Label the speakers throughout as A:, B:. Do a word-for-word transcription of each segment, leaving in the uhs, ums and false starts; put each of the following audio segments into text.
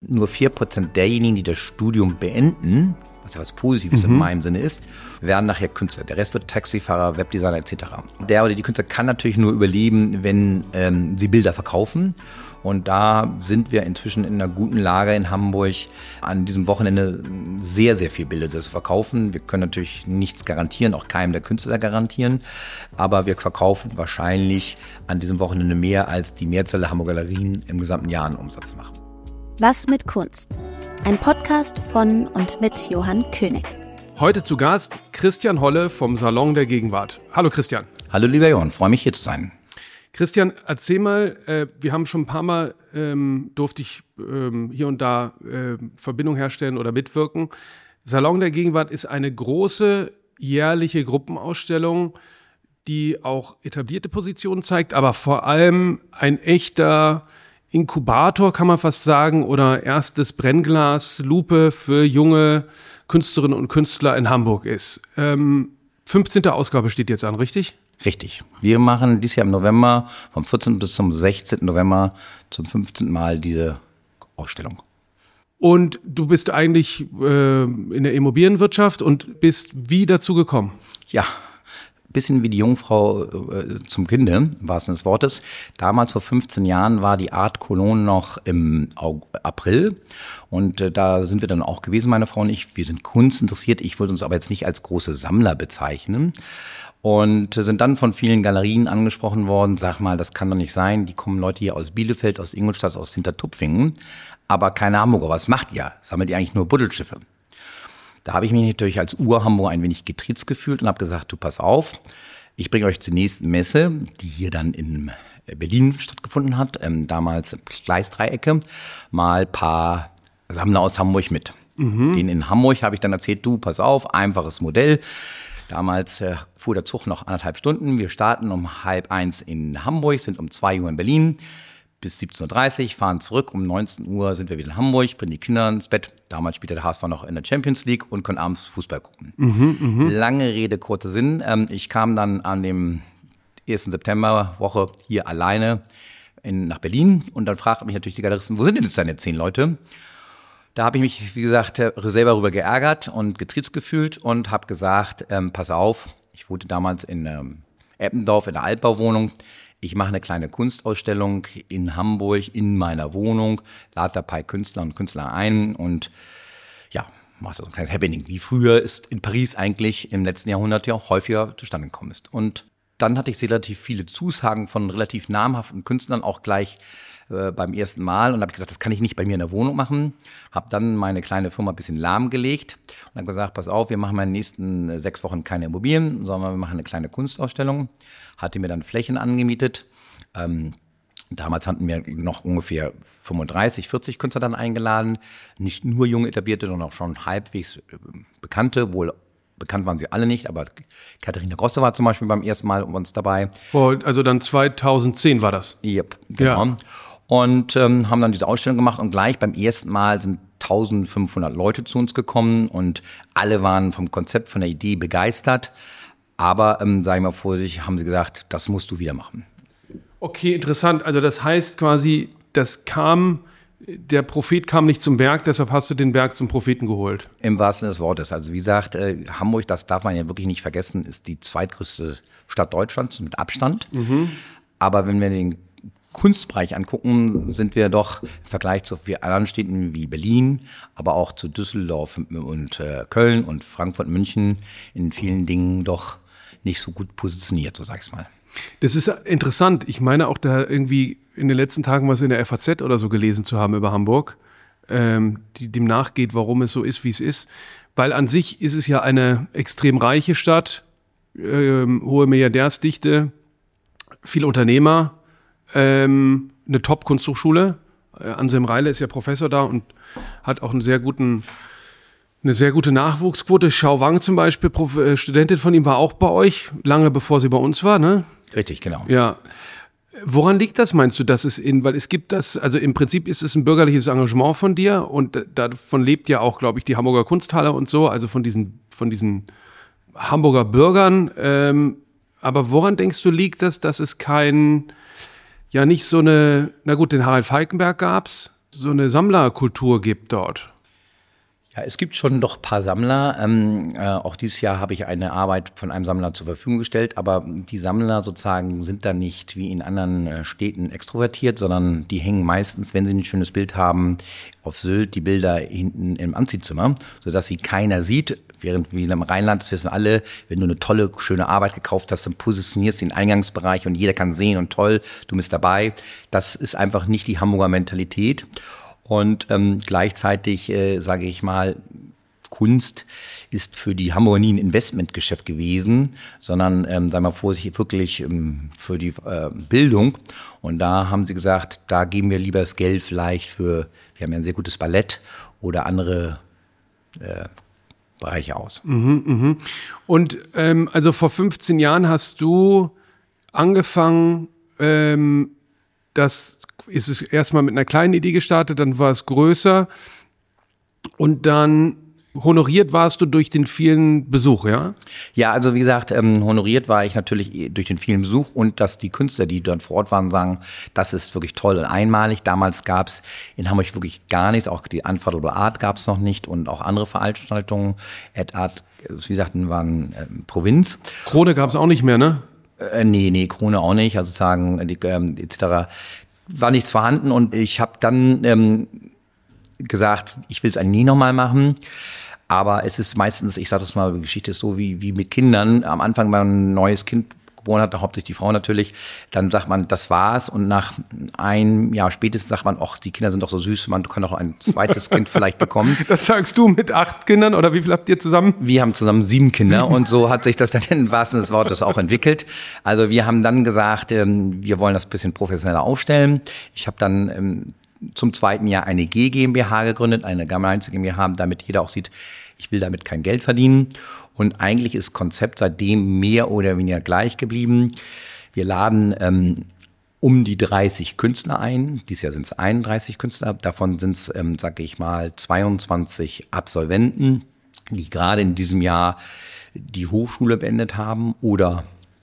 A: nur vier Prozent derjenigen, die das Studium beenden, was ja was Positives mhm. in meinem Sinne ist, werden nachher Künstler. Der Rest wird Taxifahrer, Webdesigner et cetera. Der oder die Künstler kann natürlich nur überleben, wenn ähm, sie Bilder verkaufen. Und da sind wir inzwischen in einer guten Lage in Hamburg, an diesem Wochenende sehr, sehr viel Bilder zu verkaufen. Wir können natürlich nichts garantieren, auch keinem der Künstler garantieren. Aber wir verkaufen wahrscheinlich an diesem Wochenende mehr, als die Mehrzahl der Hamburger Galerien im gesamten Jahr an Umsatz machen.
B: Was mit Kunst? Ein Podcast von und mit Johann König.
C: Heute zu Gast Christian Holle vom Salon der Gegenwart. Hallo Christian.
A: Hallo lieber Johann, freue mich hier zu sein.
C: Christian, erzähl mal, äh, wir haben schon ein paar Mal, ähm, durfte ich ähm, hier und da äh, Verbindung herstellen oder mitwirken. Salon der Gegenwart ist eine große jährliche Gruppenausstellung, die auch etablierte Positionen zeigt, aber vor allem ein echter Inkubator, kann man fast sagen, oder erstes Brennglas, Lupe für junge Künstlerinnen und Künstler in Hamburg ist. Ähm, fünfzehnte Ausgabe steht jetzt an, richtig?
A: Richtig. Wir machen dieses Jahr im November, vom vierzehnten bis zum sechzehnten November, zum fünfzehnten Mal diese Ausstellung.
C: Und du bist eigentlich äh, in der Immobilienwirtschaft und bist wie dazu gekommen?
A: Ja, ein bisschen wie die Jungfrau äh, zum Kinde, im wahrsten Sinne des Wortes. Damals vor fünfzehn Jahren war die Art Cologne noch im April und äh, da sind wir dann auch gewesen, meine Frau und ich. Wir sind kunstinteressiert, ich würde uns aber jetzt nicht als große Sammler bezeichnen. Und sind dann von vielen Galerien angesprochen worden, sag mal, das kann doch nicht sein, die kommen Leute hier aus Bielefeld, aus Ingolstadt, aus Hintertupfingen, aber keine Hamburger, was macht ihr? Sammelt ihr eigentlich nur Buddelschiffe? Da habe ich mich natürlich als Ur-Hamburger ein wenig getriezt gefühlt und habe gesagt, du pass auf, ich bringe euch zur nächsten Messe, die hier dann in Berlin stattgefunden hat, ähm, damals Gleisdreiecke, mal ein paar Sammler aus Hamburg mit. Mhm. Den in Hamburg habe ich dann erzählt, du pass auf, einfaches Modell. Damals äh, fuhr der Zug noch anderthalb Stunden. Wir starten um halb eins in Hamburg, sind um zwei Uhr in Berlin bis siebzehn Uhr dreißig, fahren zurück. Um neunzehn Uhr sind wir wieder in Hamburg, bringen die Kinder ins Bett. Damals spielte der H S V noch in der Champions League und können abends Fußball gucken. Mhm, mh. Lange Rede, kurzer Sinn. Ähm, ich kam dann an dem ersten Septemberwoche hier alleine in, nach Berlin und dann fragten mich natürlich die Galeristen, wo sind denn jetzt deine zehn Leute? Da habe ich mich, wie gesagt, selber darüber geärgert und getriezt gefühlt und habe gesagt, ähm, pass auf, ich wohnte damals in ähm, Eppendorf in der Altbauwohnung. Ich mache eine kleine Kunstausstellung in Hamburg in meiner Wohnung, lade da ein paar Künstler und Künstler ein und ja, mache so ein kleines Happening, wie früher ist in Paris eigentlich im letzten Jahrhundert ja auch häufiger zustande gekommen ist. Und dann hatte ich relativ viele Zusagen von relativ namhaften Künstlern, auch gleich äh, beim ersten Mal. Und habe gesagt, das kann ich nicht bei mir in der Wohnung machen. Habe dann meine kleine Firma ein bisschen lahmgelegt und habe gesagt, pass auf, wir machen mal in den nächsten äh, sechs Wochen keine Immobilien, sondern wir machen eine kleine Kunstausstellung. Hatte mir dann Flächen angemietet. Ähm, damals hatten wir noch ungefähr fünfunddreißig, vierzig Künstler dann eingeladen. Nicht nur junge Etablierte, sondern auch schon halbwegs äh, Bekannte, wohl bekannt waren sie alle nicht, aber Katharina Grosse war zum Beispiel beim ersten Mal uns dabei.
C: Vor, also dann zweitausendzehn war das?
A: Yep, genau. Ja. Und ähm, haben dann diese Ausstellung gemacht und gleich beim ersten Mal sind eintausendfünfhundert Leute zu uns gekommen und alle waren vom Konzept, von der Idee begeistert. Aber, ähm, sag ich mal vorsichtig, haben sie gesagt, das musst du wieder machen.
C: Okay, interessant. Also das heißt quasi, das kam... Der Prophet kam nicht zum Berg, deshalb hast du den Berg zum Propheten geholt.
A: Im wahrsten Sinne des Wortes. Also wie gesagt, äh, Hamburg, das darf man ja wirklich nicht vergessen, ist die zweitgrößte Stadt Deutschlands mit Abstand. Mhm. Aber wenn wir den Kunstbereich angucken, sind wir doch im Vergleich zu anderen Städten wie Berlin, aber auch zu Düsseldorf und äh, Köln und Frankfurt, München in vielen Dingen doch nicht so gut positioniert, so sag ich's mal.
C: Das ist interessant. Ich meine auch da irgendwie in den letzten Tagen was in der F A Z oder so gelesen zu haben über Hamburg, ähm, die dem nachgeht, warum es so ist, wie es ist. Weil an sich ist es ja eine extrem reiche Stadt, ähm, hohe Milliardärsdichte, viele Unternehmer, ähm, eine Top-Kunsthochschule. Äh, Anselm Reile ist ja Professor da und hat auch einen sehr guten, eine sehr gute Nachwuchsquote. Xiao Wang zum Beispiel, Prof, äh, Studentin von ihm, war auch bei euch, lange bevor sie bei uns war, ne?
A: Richtig, genau.
C: Ja. Woran liegt das, meinst du, dass es in, weil es gibt das, also im Prinzip ist es ein bürgerliches Engagement von dir und davon lebt ja auch, glaube ich, die Hamburger Kunsthalle und so, also von diesen, von diesen Hamburger Bürgern. Ähm, aber woran denkst du, liegt das, dass es kein, ja nicht so eine, na gut, den Harald Falkenberg gab's, so eine Sammlerkultur gibt dort.
A: Ja, es gibt schon doch ein paar Sammler. Ähm, äh, auch dieses Jahr habe ich eine Arbeit von einem Sammler zur Verfügung gestellt. Aber die Sammler sozusagen sind da nicht wie in anderen äh, Städten extrovertiert, sondern die hängen meistens, wenn sie ein schönes Bild haben, auf Sylt die Bilder hinten im Anziehzimmer, sodass sie keiner sieht. Während wie im Rheinland, das wissen alle, wenn du eine tolle, schöne Arbeit gekauft hast, dann positionierst du den Eingangsbereich und jeder kann sehen und toll, du bist dabei. Das ist einfach nicht die Hamburger Mentalität. Und ähm, gleichzeitig, äh, sage ich mal, Kunst ist für die Hamburger nie ein Investmentgeschäft gewesen, sondern, ähm, sagen wir vorsichtig, wirklich ähm, für die äh, Bildung. Und da haben sie gesagt, da geben wir lieber das Geld vielleicht für, wir haben ja ein sehr gutes Ballett oder andere äh, Bereiche aus.
C: Mhm, mhm. Und ähm, also vor fünfzehn Jahren hast du angefangen, ähm, das ist es erstmal mit einer kleinen Idee gestartet, dann war es größer und dann honoriert warst du durch den vielen Besuch, ja?
A: Ja, also wie gesagt, ähm, honoriert war ich natürlich durch den vielen Besuch und dass die Künstler, die dort vor Ort waren, sagen, das ist wirklich toll und einmalig. Damals gab es in Hamburg wirklich gar nichts, auch die Unfathomable Art gab es noch nicht und auch andere Veranstaltungen. Ad Art, wie gesagt, waren ähm, Provinz.
C: Krone gab es auch nicht mehr, ne?
A: Äh, nee, nee, Krone auch nicht, also sagen, die, ähm, et cetera war nichts vorhanden und ich habe dann ähm, gesagt, ich will es eigentlich nie nochmal machen. Aber es ist meistens, ich sage das mal, die Geschichte ist so wie, wie mit Kindern. Am Anfang, wenn man ein neues Kind geboren hat, hauptsächlich die Frau natürlich, dann sagt man, das war's. Und nach einem Jahr spätestens sagt man, ach, die Kinder sind doch so süß, man kann doch ein zweites Kind vielleicht bekommen.
C: Das sagst du mit acht Kindern oder wie viel habt ihr zusammen?
A: Wir haben zusammen sieben Kinder und so hat sich das dann im wahrsten des Wortes auch entwickelt. Also wir haben dann gesagt, wir wollen das ein bisschen professioneller aufstellen. Ich habe dann zum zweiten Jahr eine G GmbH gegründet, eine Gemeinschaft GmbH, damit jeder auch sieht, ich will damit kein Geld verdienen. Und eigentlich ist das Konzept seitdem mehr oder weniger gleich geblieben. Wir laden ähm, um die dreißig Künstler ein. Dieses Jahr sind es einunddreißig Künstler. Davon sind es, ähm, sage ich mal, zweiundzwanzig Absolventen, die gerade in diesem Jahr die Hochschule beendet haben oder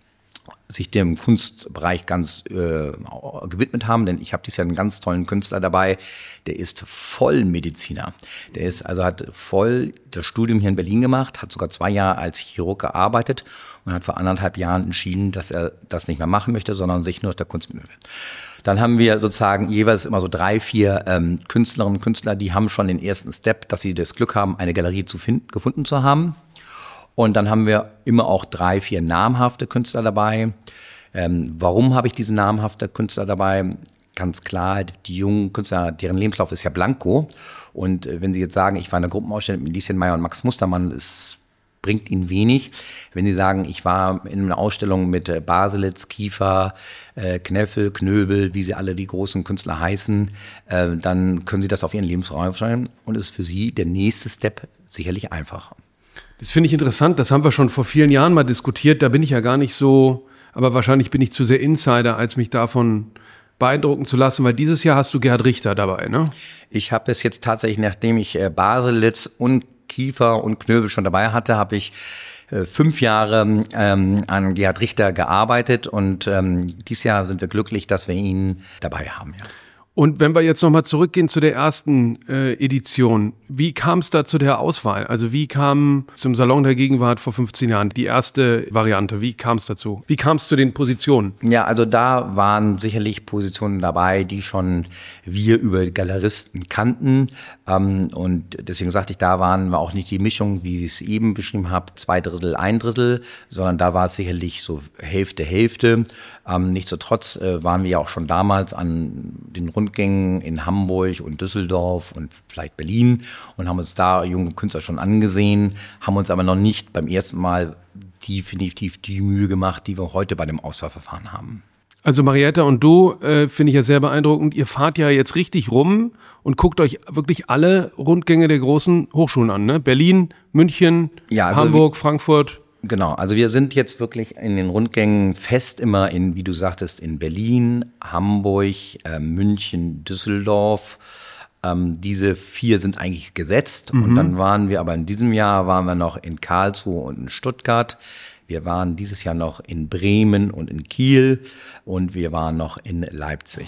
A: sich dem Kunstbereich ganz äh, gewidmet haben, denn ich habe dieses Jahr einen ganz tollen Künstler dabei, der ist Vollmediziner. Der ist also hat voll das Studium hier in Berlin gemacht, hat sogar zwei Jahre als Chirurg gearbeitet und hat vor anderthalb Jahren entschieden, dass er das nicht mehr machen möchte, sondern sich nur der Kunst widmen will. Dann haben wir sozusagen jeweils immer so drei, vier ähm, Künstlerinnen und Künstler, die haben schon den ersten Step, dass sie das Glück haben, eine Galerie zu finden, gefunden zu haben. Und dann haben wir immer auch drei, vier namhafte Künstler dabei. Ähm, warum habe ich diese namhafte Künstler dabei? Ganz klar, die jungen Künstler, deren Lebenslauf ist ja blanko. Und äh, wenn Sie jetzt sagen, ich war in einer Gruppenausstellung mit Lieschen Meyer und Max Mustermann, es bringt Ihnen wenig. Wenn Sie sagen, ich war in einer Ausstellung mit äh, Baselitz, Kiefer, äh, Kneffel, Knöbel, wie sie alle die großen Künstler heißen, äh, dann können Sie das auf Ihren Lebensraum schreiben. Und es ist für Sie der nächste Step sicherlich einfacher.
C: Das finde ich interessant, das haben wir schon vor vielen Jahren mal diskutiert, da bin ich ja gar nicht so, aber wahrscheinlich bin ich zu sehr Insider, als mich davon beeindrucken zu lassen, weil dieses Jahr hast du Gerhard Richter dabei, ne?
A: Ich habe es jetzt tatsächlich, nachdem ich äh, Baselitz und Kiefer und Knöbel schon dabei hatte, habe ich äh, fünf Jahre ähm, an Gerhard Richter gearbeitet und ähm, dieses Jahr sind wir glücklich, dass wir ihn dabei haben, ja.
C: Und wenn wir jetzt nochmal zurückgehen zu der ersten äh, Edition, wie kam es da zu der Auswahl? Also wie kam zum Salon der Gegenwart vor fünfzehn Jahren die erste Variante? Wie kam es dazu? Wie kam es zu den Positionen?
A: Ja, also da waren sicherlich Positionen dabei, die schon wir über Galeristen kannten. Ähm, und deswegen sagte ich, da waren wir auch nicht die Mischung, wie ich es eben beschrieben habe, zwei Drittel, ein Drittel, sondern da war es sicherlich so Hälfte, Hälfte. Ähm, nichtsdestotrotz äh, waren wir ja auch schon damals an den Rundgängen in Hamburg und Düsseldorf und vielleicht Berlin und haben uns da junge Künstler schon angesehen, haben uns aber noch nicht beim ersten Mal definitiv die Mühe gemacht, die wir heute bei dem Auswahlverfahren haben.
C: Also Marietta und du, äh, finde ich ja sehr beeindruckend, ihr fahrt ja jetzt richtig rum und guckt euch wirklich alle Rundgänge der großen Hochschulen an, ne? Berlin, München, ja, also Hamburg, wie, Frankfurt.
A: Genau, also wir sind jetzt wirklich in den Rundgängen fest immer in, wie du sagtest, in Berlin, Hamburg, äh, München, Düsseldorf. Ähm, diese vier sind eigentlich gesetzt. Mhm. Und dann waren wir aber in diesem Jahr waren wir noch in Karlsruhe und in Stuttgart. Wir waren dieses Jahr noch in Bremen und in Kiel und wir waren noch in Leipzig.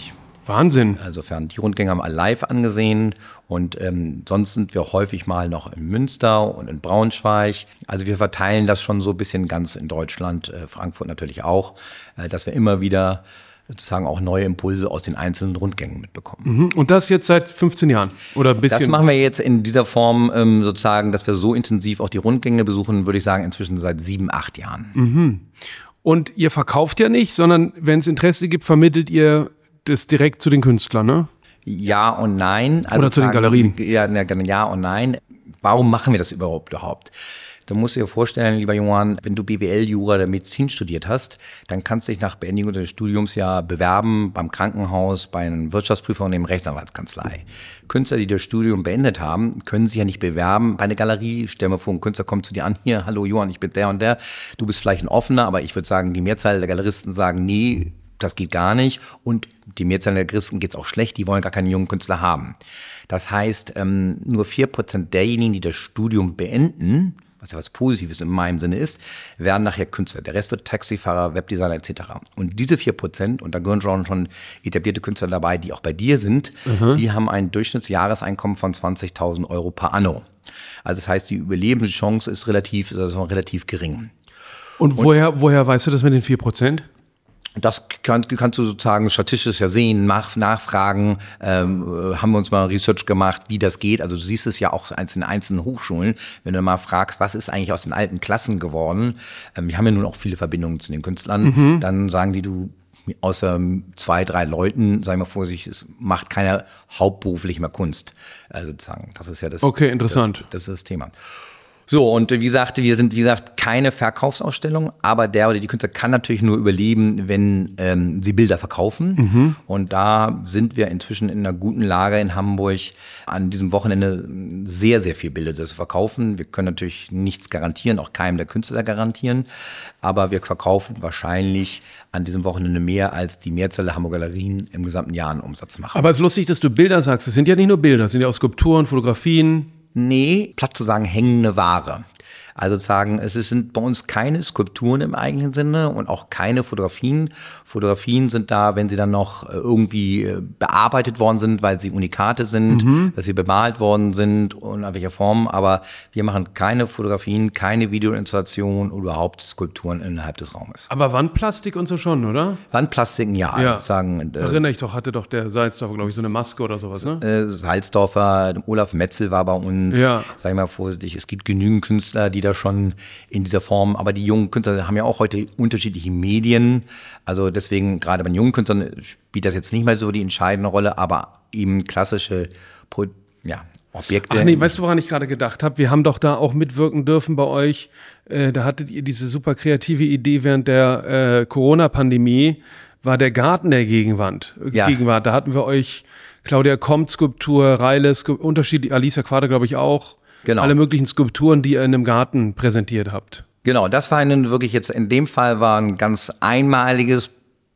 C: Wahnsinn.
A: Insofern, die Rundgänge haben alle live angesehen und ähm, sonst sind wir häufig mal noch in Münster und in Braunschweig. Also wir verteilen das schon so ein bisschen ganz in Deutschland, äh, Frankfurt natürlich auch, äh, dass wir immer wieder sozusagen auch neue Impulse aus den einzelnen Rundgängen mitbekommen.
C: Mhm. Und das jetzt seit fünfzehn Jahren oder ein bisschen?
A: Das machen wir jetzt in dieser Form ähm, sozusagen, dass wir so intensiv auch die Rundgänge besuchen, würde ich sagen, inzwischen seit sieben, acht Jahren.
C: Mhm. Und ihr verkauft ja nicht, sondern wenn es Interesse gibt, vermittelt ihr das direkt zu den Künstlern, ne?
A: Ja und nein. Also
C: Oder zu den Galerien.
A: Ja, ja und nein. Warum machen wir das überhaupt überhaupt? Du musst dir vorstellen, lieber Johann, wenn du B W L, Jura oder Medizin studiert hast, dann kannst du dich nach Beendigung des Studiums ja bewerben beim Krankenhaus, bei einem Wirtschaftsprüfer und einer Rechtsanwaltskanzlei. Künstler, die das Studium beendet haben, können sich ja nicht bewerben bei einer Galerie. Stell mir vor, ein Künstler kommt zu dir an, hier, hallo Johann, ich bin der und der. Du bist vielleicht ein Offener, aber ich würde sagen, die Mehrzahl der Galeristen sagen, nee, das geht gar nicht. Und die Mehrzahl der Galeristen geht's auch schlecht, die wollen gar keine jungen Künstler haben. Das heißt, ähm, nur vier Prozent derjenigen, die das Studium beenden, was ja was Positives in meinem Sinne ist, werden nachher Künstler. Der Rest wird Taxifahrer, Webdesigner et cetera. Und diese vier Prozent, und da gehören schon, schon etablierte Künstler dabei, die auch bei dir sind, mhm. die haben ein Durchschnittsjahreseinkommen von zwanzigtausend Euro per anno. Also das heißt, die Überlebenschance ist relativ, ist also relativ gering.
C: Und, und woher, woher weißt du das mit den vier Prozent?
A: Das kann, kannst du sozusagen statistisch ja sehen, nach, nachfragen, ähm, haben wir uns mal Research gemacht, wie das geht. Also du siehst es ja auch in einzelnen Hochschulen, wenn du mal fragst, was ist eigentlich aus den alten Klassen geworden. Ähm, wir haben ja nun auch viele Verbindungen zu den Künstlern. Mhm. Dann sagen die, du, außer zwei, drei Leuten, sei mal vorsichtig, es macht keiner hauptberuflich mehr Kunst. Also sozusagen, das ist ja das,
C: okay, interessant.
A: Das, das ist das Thema. So, und wie gesagt, wir sind, wie gesagt, keine Verkaufsausstellung, aber der oder die Künstler kann natürlich nur überleben, wenn ähm, sie Bilder verkaufen. Mhm. Und da sind wir inzwischen in einer guten Lage in Hamburg, an diesem Wochenende sehr, sehr viel Bilder zu verkaufen. Wir können natürlich nichts garantieren, auch keinem der Künstler garantieren, aber wir verkaufen wahrscheinlich an diesem Wochenende mehr, als die Mehrzahl der Hamburger Galerien im gesamten Jahr einen Umsatz machen.
C: Aber es ist lustig, dass du Bilder sagst. Es sind ja nicht nur Bilder, es sind ja auch Skulpturen, Fotografien.
A: Nee, platt zu sagen, hängende Ware. Also sagen, es sind bei uns keine Skulpturen im eigenen Sinne und auch keine Fotografien. Fotografien sind da, wenn sie dann noch irgendwie bearbeitet worden sind, weil sie Unikate sind, mhm. dass sie bemalt worden sind und in welcher Form. Aber wir machen keine Fotografien, keine Videoinstallationen oder überhaupt Skulpturen innerhalb des Raumes.
C: Aber Wandplastik und so schon, oder?
A: Wandplastiken, ja.
C: ja.
A: Sagen, äh,
C: Erinnere ich doch, hatte doch der Salzdorfer, glaube ich, so eine Maske oder sowas, ne?
A: Äh, Salzdorfer, Olaf Metzel war bei uns.
C: Ja.
A: Sag ich mal vorsichtig, es gibt genügend Künstler, die da schon in dieser Form, aber die jungen Künstler haben ja auch heute unterschiedliche Medien, also deswegen gerade bei den jungen Künstlern spielt das jetzt nicht mehr so die entscheidende Rolle, aber eben klassische ja, Objekte.
C: Ach nee, weißt du, woran ich gerade gedacht habe? Wir haben doch da auch mitwirken dürfen bei euch, äh, da hattet ihr diese super kreative Idee während der äh, Corona-Pandemie, war der Garten der Gegenwart.
A: Ja.
C: Gegenwart. Da hatten wir euch Claudia Compt Skulptur, Reile, Skulptur, unterschiedlich, Alicia Quader, glaube ich, auch. Genau. Alle möglichen Skulpturen, die ihr in einem Garten präsentiert habt.
A: Genau, das war ein wirklich jetzt, in dem Fall war ein ganz einmaliges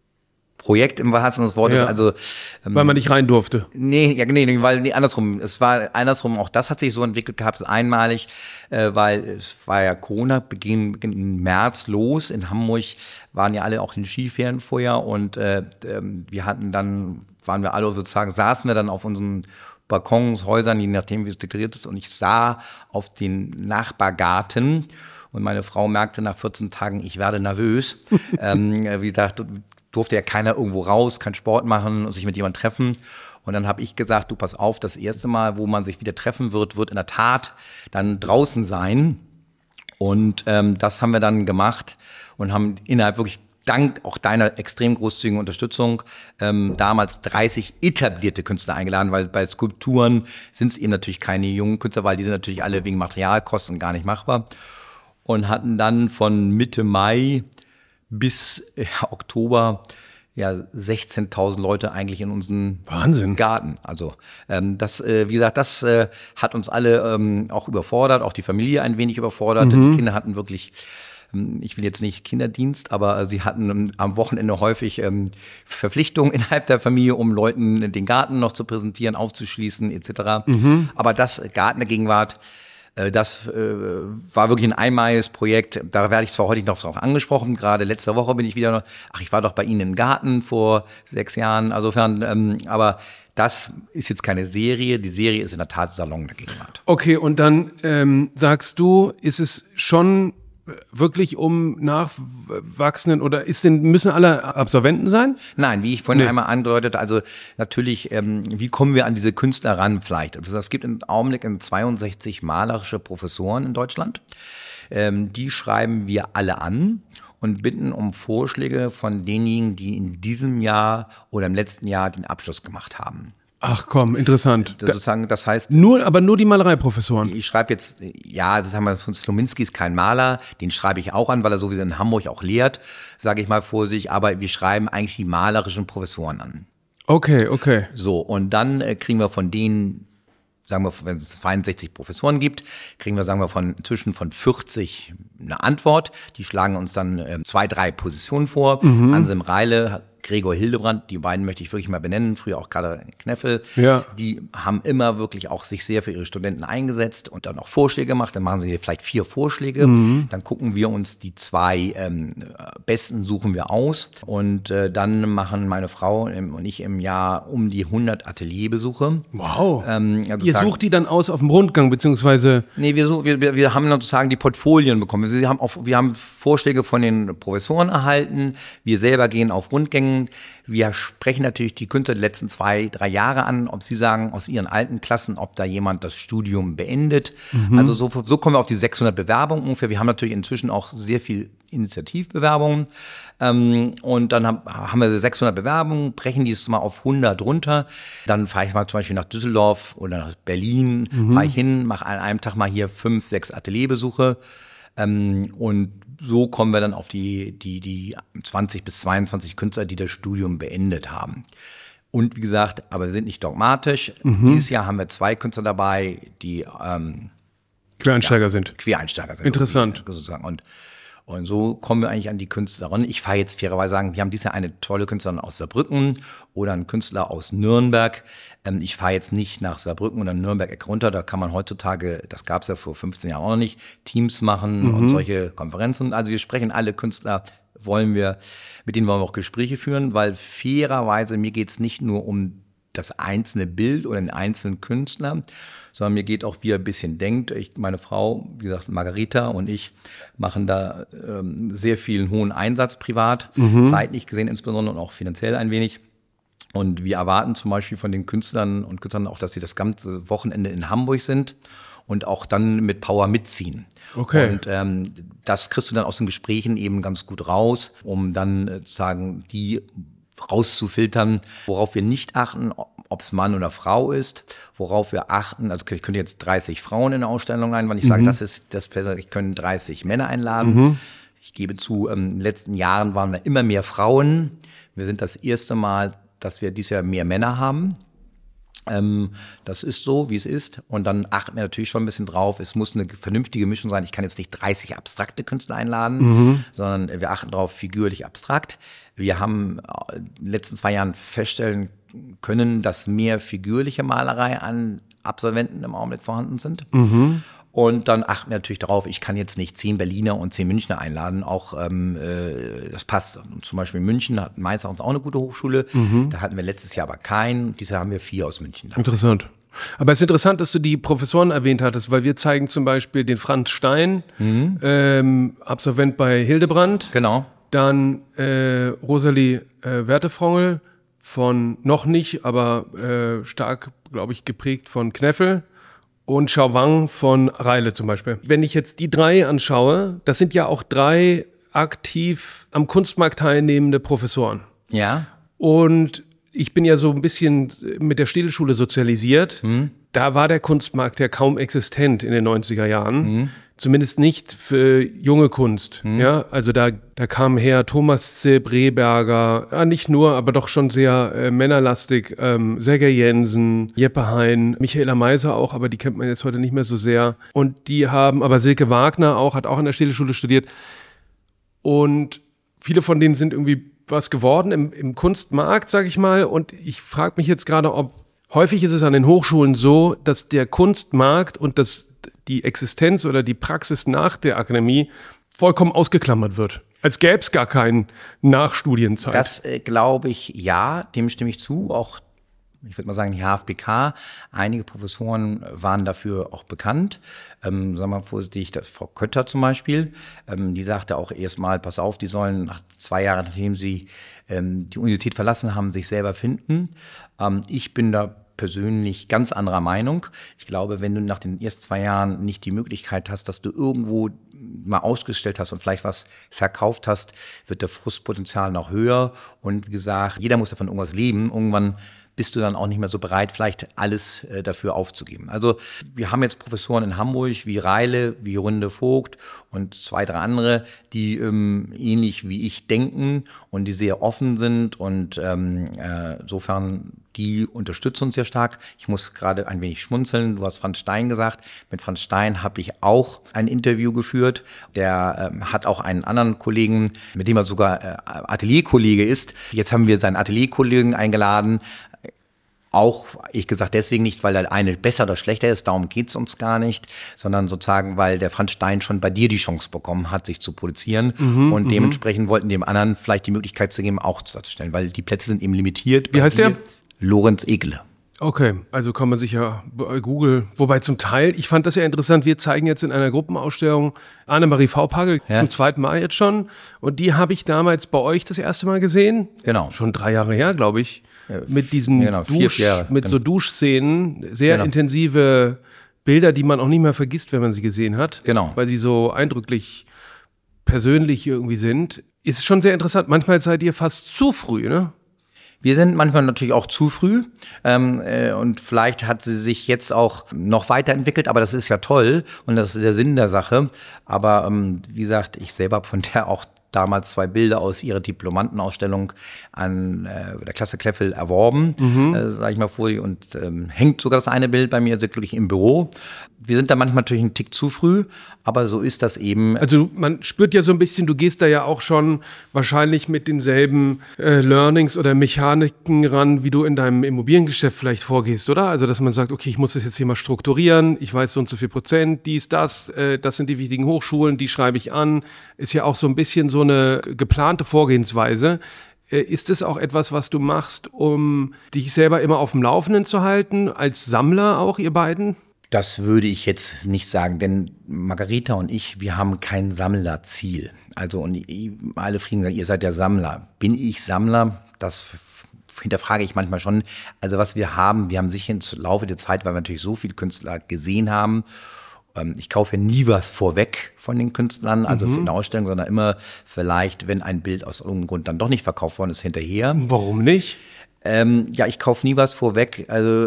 A: Projekt im wahrsten Sinne des Wortes.
C: Ja,
A: also,
C: ähm, weil man nicht rein durfte.
A: Nee, ja, nee, nee, weil nee, andersrum. Es war andersrum, auch das hat sich so entwickelt gehabt, einmalig, äh, weil es war ja Corona, beginn, beginn im März los. In Hamburg waren ja alle auch in Skiferien vorher und äh, wir hatten dann, waren wir alle sozusagen, saßen wir dann auf unseren Balkons, Häusern, je nachdem, wie es deklariert ist. Und ich sah auf den Nachbargarten und meine Frau merkte nach vierzehn Tagen, ich werde nervös. ähm, wie gesagt, durfte ja keiner irgendwo raus, keinen Sport machen und sich mit jemandem treffen. Und dann habe ich gesagt, du pass auf, das erste Mal, wo man sich wieder treffen wird, wird in der Tat dann draußen sein. Und ähm, das haben wir dann gemacht und haben innerhalb wirklich dank auch deiner extrem großzügigen Unterstützung ähm, damals dreißig etablierte Künstler eingeladen, weil bei Skulpturen sind es eben natürlich keine jungen Künstler, weil die sind natürlich alle wegen Materialkosten gar nicht machbar. Und hatten dann von Mitte Mai bis äh, Oktober ja sechzehntausend Leute eigentlich in unseren
C: Wahnsinn.
A: Garten. Also ähm, das, äh, wie gesagt, das äh, hat uns alle ähm, auch überfordert, auch die Familie ein wenig überfordert. Mhm. Die Kinder hatten wirklich, ich will jetzt nicht Kinderdienst, aber sie hatten am Wochenende häufig ähm, Verpflichtungen innerhalb der Familie, um Leuten den Garten noch zu präsentieren, aufzuschließen et cetera. Mhm. Aber das Garten der Gegenwart Das äh, war wirklich ein einmaliges Projekt. Da werde ich zwar heute noch drauf angesprochen. Gerade letzte Woche bin ich wieder noch, ach, ich war doch bei Ihnen im Garten vor sechs Jahren. Insofern, ähm, aber das ist jetzt keine Serie. Die Serie ist in der Tat Salon der Gegenwart.
C: Okay, und dann ähm, sagst du, ist es schon wirklich um Nachwachsenden oder ist denn, müssen alle Absolventen sein?
A: Nein, wie ich vorhin
C: Nee.
A: einmal angedeutet, also natürlich, ähm, wie kommen wir an diese Künstler ran vielleicht? Also es gibt im Augenblick in zweiundsechzig malerische Professoren in Deutschland. Ähm, die schreiben wir alle an und bitten um Vorschläge von denjenigen, die in diesem Jahr oder im letzten Jahr den Abschluss gemacht haben.
C: Ach komm, interessant.
A: Das, sozusagen, das heißt,
C: Nur, aber nur die Malereiprofessoren.
A: ich schreibe jetzt, ja, das haben wir von Slominski ist kein Maler, den schreibe ich auch an, weil er sowieso in Hamburg auch lehrt, sage ich mal vorsichtig, aber wir schreiben eigentlich die malerischen Professoren an.
C: Okay, okay.
A: So, und dann äh, kriegen wir von denen, sagen wir, wenn es zweiundsechzig Professoren gibt, kriegen wir, sagen wir, von zwischen von vierzig eine Antwort. Die schlagen uns dann äh, zwei, drei Positionen vor. Mhm. Anselm Reile, Gregor Hildebrandt, die beiden möchte ich wirklich mal benennen, früher auch Kader Kneffel,
C: Ja.
A: die haben immer wirklich auch sich sehr für ihre Studenten eingesetzt und dann auch Vorschläge gemacht. Dann machen sie vielleicht vier Vorschläge, mhm. dann gucken wir uns die zwei ähm, besten suchen wir aus und äh, dann machen meine Frau und ich im Jahr um die hundert Atelierbesuche.
C: Wow.
A: Ähm, also
C: Ihr
A: sagen,
C: sucht die dann aus auf dem Rundgang, beziehungsweise
A: Nee, wir, such, wir, wir, wir haben sozusagen die Portfolien bekommen. Wir haben, auf, wir haben Vorschläge von den Professoren erhalten. Wir selber gehen auf Rundgängen. Wir sprechen natürlich die Künstler der letzten zwei, drei Jahre an, ob sie sagen, aus ihren alten Klassen, ob da jemand das Studium beendet. Mhm. Also so, so kommen wir auf die sechshundert Bewerbungen ungefähr. Wir haben natürlich inzwischen auch sehr viel Initiativbewerbungen. Ähm, und dann haben, haben wir sechshundert Bewerbungen, brechen die es mal auf hundert runter. Dann fahre ich mal zum Beispiel nach Düsseldorf oder nach Berlin, mhm. fahre ich hin, mache an einem Tag mal hier fünf, sechs Atelierbesuche. Ähm, und so kommen wir dann auf die, die, die zwanzig bis zweiundzwanzig Künstler, die das Studium beendet haben. Und wie gesagt, aber wir sind nicht dogmatisch. Mhm. Dieses Jahr haben wir zwei Künstler dabei, die ähm,
C: Quereinsteiger
A: ja,
C: sind.
A: Quereinsteiger sind.
C: Interessant.
A: Sozusagen. Und, und so kommen wir eigentlich an die Künstlerin. Ich fahre jetzt fairerweise sagen, wir haben dieses Jahr eine tolle Künstlerin aus Saarbrücken oder einen Künstler aus Nürnberg. Ähm, ich fahre jetzt nicht nach Saarbrücken oder Nürnberg runter. Da kann man heutzutage, das gab es ja vor fünfzehn Jahren auch noch nicht, Teams machen mhm. und solche Konferenzen. Also wir sprechen alle Künstler, wollen wir, mit denen wollen wir auch Gespräche führen, weil fairerweise mir geht es nicht nur um das einzelne Bild oder den einzelnen Künstler, sondern mir geht auch, wie er ein bisschen denkt. Ich, meine Frau, wie gesagt, Margarita und ich machen da ähm, sehr viel hohen Einsatz privat, mhm. zeitlich gesehen insbesondere und auch finanziell ein wenig. Und wir erwarten zum Beispiel von den Künstlern und Künstlern auch, dass sie das ganze Wochenende in Hamburg sind und auch dann mit Power mitziehen.
C: Okay.
A: Und ähm, das kriegst du dann aus den Gesprächen eben ganz gut raus, um dann äh, zu sagen, die rauszufiltern, worauf wir nicht achten, ob es Mann oder Frau ist, worauf wir achten. Also ich könnte jetzt dreißig Frauen in der Ausstellung einladen, ich mhm. sage, das ist das besser, ich könnte dreißig Männer einladen. Mhm. Ich gebe zu, in den letzten Jahren waren wir immer mehr Frauen. Wir sind das erste Mal, dass wir dieses Jahr mehr Männer haben. Ähm, das ist so, wie es ist. Und dann achten wir natürlich schon ein bisschen drauf. Es muss eine vernünftige Mischung sein. Ich kann jetzt nicht dreißig abstrakte Künstler einladen, mhm. sondern wir achten darauf, figürlich abstrakt. Wir haben in den letzten zwei Jahren feststellen können, dass mehr figürliche Malerei an Absolventen im Augenblick vorhanden sind. Mhm. Und dann achten wir natürlich darauf, ich kann jetzt nicht zehn Berliner und zehn Münchner einladen, auch ähm, äh, das passt. Zum Beispiel in München hat meines Erachtens auch eine gute Hochschule, mhm. da hatten wir letztes Jahr aber keinen, dieses Jahr haben wir vier aus München. Dabei.
C: Interessant. Aber es ist interessant, dass du die Professoren erwähnt hattest, weil wir zeigen zum Beispiel den Franz Stein, mhm. ähm, Absolvent bei Hildebrandt.
A: Genau.
C: Dann äh, Rosalie äh, Wertefrongel von noch nicht, aber äh, stark, glaube ich, geprägt von Kneffel. Und Xiao Wang von Reile zum Beispiel. Wenn ich jetzt die drei anschaue, das sind ja auch drei aktiv am Kunstmarkt teilnehmende Professoren.
A: Ja.
C: Und ich bin ja so ein bisschen mit der Städelschule sozialisiert. Hm. Da war der Kunstmarkt ja kaum existent in den neunziger Jahren. Hm. Zumindest nicht für junge Kunst. Hm. Ja, also da, da kam her Thomas Zilb, Rehberger, ja, nicht nur, aber doch schon sehr äh, männerlastig. Ähm, Sergej Jensen, Jeppe Hein, Michaela Meiser auch, aber die kennt man jetzt heute nicht mehr so sehr. Und die haben, aber Silke Wagner auch, hat auch an der Städelschule studiert. Und viele von denen sind irgendwie was geworden im, im Kunstmarkt, sag ich mal. Und ich frage mich jetzt gerade, ob häufig ist es an den Hochschulen so, dass der Kunstmarkt und das die Existenz oder die Praxis nach der Akademie vollkommen ausgeklammert wird. Als gäbe es gar keine Nachstudienzeit.
A: Das äh, glaube ich, ja, dem stimme ich zu. Auch, ich würde mal sagen, die H F B K, einige Professoren waren dafür auch bekannt. Ähm, sagen wir mal vorsichtig, das Frau Kötter zum Beispiel, ähm, die sagte auch erstmal, pass auf, die sollen nach zwei Jahren, nachdem sie ähm, die Universität verlassen haben, sich selber finden. Ähm, ich bin da persönlich ganz anderer Meinung. Ich glaube, wenn du nach den ersten zwei Jahren nicht die Möglichkeit hast, dass du irgendwo mal ausgestellt hast und vielleicht was verkauft hast, wird der Frustpotenzial noch höher. Und wie gesagt, jeder muss davon irgendwas leben. Irgendwann bist du dann auch nicht mehr so bereit, vielleicht alles äh, dafür aufzugeben. Also wir haben jetzt Professoren in Hamburg wie Reile, wie Runde Vogt und zwei, drei andere, die ähm, ähnlich wie ich denken und die sehr offen sind und ähm, äh, insofern die unterstützen uns sehr stark. Ich muss gerade ein wenig schmunzeln. Du hast Franz Stein gesagt. Mit Franz Stein habe ich auch ein Interview geführt. Der ähm, hat auch einen anderen Kollegen, mit dem er sogar äh, Atelierkollege ist. Jetzt haben wir seinen Atelierkollegen eingeladen. Auch, ich gesagt, deswegen nicht, weil der eine besser oder schlechter ist, darum geht's uns gar nicht, sondern sozusagen, weil der Franz Stein schon bei dir die Chance bekommen hat, sich zu produzieren mhm, und dementsprechend wollten dem anderen vielleicht die Möglichkeit zu geben, auch zu stellen, weil die Plätze sind eben limitiert.
C: Wie heißt der?
A: Lorenz Egle.
C: Okay, also kann man sich ja bei Google, wobei zum Teil, ich fand das ja interessant, wir zeigen jetzt in einer Gruppenausstellung Annemarie Vaupagel ja. zum zweiten Mal jetzt schon und die habe ich damals bei euch das erste Mal gesehen. Genau. Schon drei Jahre her, glaube ich, ja, mit diesen genau, Dusch, Jahre, mit genau. so Duschszenen, sehr genau. intensive Bilder, die man auch nicht mehr vergisst, wenn man sie gesehen hat. Genau. Weil sie so eindrücklich persönlich irgendwie sind. Ist schon sehr interessant, manchmal seid ihr fast zu früh, ne?
A: Wir sind manchmal natürlich auch zu früh ähm, äh, und vielleicht hat sie sich jetzt auch noch weiterentwickelt, aber das ist ja toll und das ist der Sinn der Sache. Aber ähm, wie gesagt, ich selber habe von der auch damals zwei Bilder aus ihrer Diplomantenausstellung an äh, der Klasse Kleffel erworben, mhm. äh, sage ich mal vorher, und ähm, hängt sogar das eine Bild bei mir sehr glücklich im Büro. Wir sind da manchmal natürlich einen Tick zu früh, aber so ist das eben.
C: Also man spürt ja so ein bisschen, du gehst da ja auch schon wahrscheinlich mit denselben äh, Learnings oder Mechaniken ran, wie du in deinem Immobiliengeschäft vielleicht vorgehst, oder? Also dass man sagt, okay, ich muss das jetzt hier mal strukturieren, ich weiß so und so viel Prozent, dies, das, äh, das sind die wichtigen Hochschulen, die schreibe ich an. Ist ja auch so ein bisschen so eine geplante Vorgehensweise. Ist es auch etwas, was du machst, um dich selber immer auf dem Laufenden zu halten, als Sammler auch, ihr beiden?
A: Das würde ich jetzt nicht sagen, denn Margarita und ich, wir haben kein Sammlerziel. Also und alle Frieden sagen, ihr seid ja Sammler. Bin ich Sammler? Das hinterfrage ich manchmal schon. Also was wir haben, wir haben sicher im Laufe der Zeit, weil wir natürlich so viele Künstler gesehen haben. Ich kaufe ja nie was vorweg von den Künstlern, also mhm. für eine Ausstellung, sondern immer vielleicht, wenn ein Bild aus irgendeinem Grund dann doch nicht verkauft worden ist, hinterher.
C: Warum nicht?
A: Ähm, ja, ich kaufe nie was vorweg, also